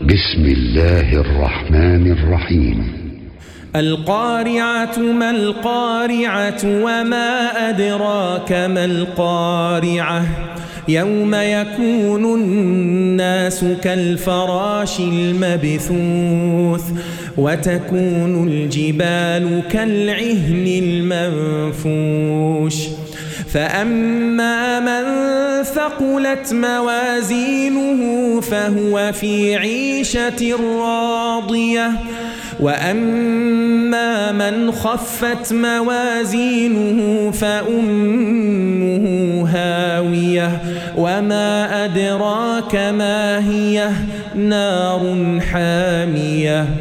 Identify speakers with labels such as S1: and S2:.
S1: بسم الله الرحمن الرحيم.
S2: القارعة ما القارعة وما أدراك ما القارعة يوم يكون الناس كالفراش المبثوث وتكون الجبال كالعهن المنفوش فأما من ثقلت موازينه فهو في عيشة راضية وأما من خفت موازينه فأمه هاوية وما أدراك ما هي نار حامية